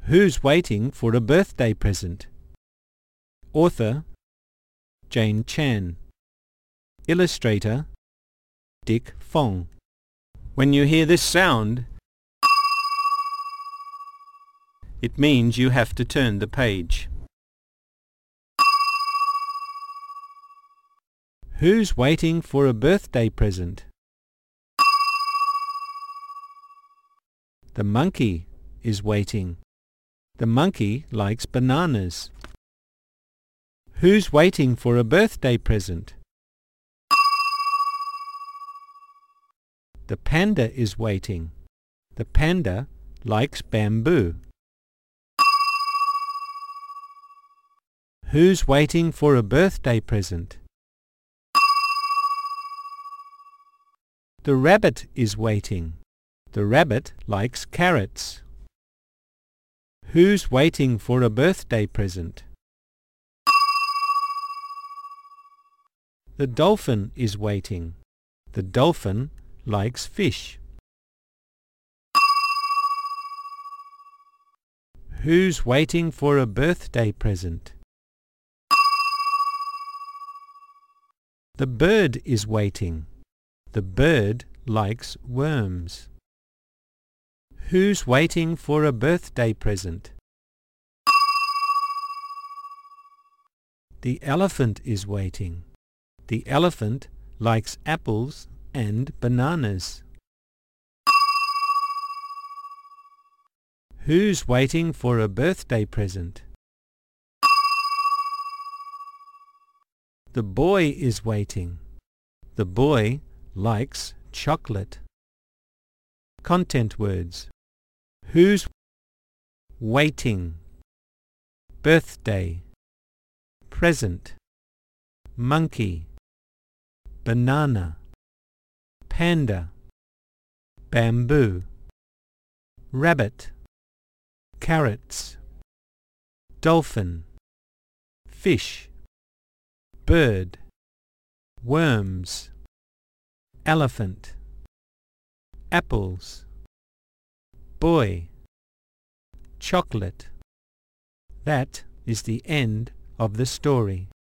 Who's waiting for a birthday present? Author Jane Chan. Illustrator Dick Fong. When you hear this sound, it means you have to turn the page. Who's waiting for a birthday present? The monkey is waiting. The monkey likes bananas. Who's waiting for a birthday present? The panda is waiting. The panda likes bamboo. Who's waiting for a birthday present? The rabbit is waiting. The rabbit likes carrots. Who's waiting for a birthday present? The dolphin is waiting. The dolphin likes fish. Who's waiting for a birthday present? The bird is waiting. The bird likes worms. Who's waiting for a birthday present? The elephant is waiting. The elephant likes apples and bananas. Who's waiting for a birthday present? The boy is waiting. The boy likes chocolate. Content words. Who's waiting? Birthday. Present. Monkey. Banana. Panda. Bamboo. Rabbit. Carrots. Dolphin. Fish. Bird. Worms. Elephant. Apples. Boy. Chocolate. That is the end of the story.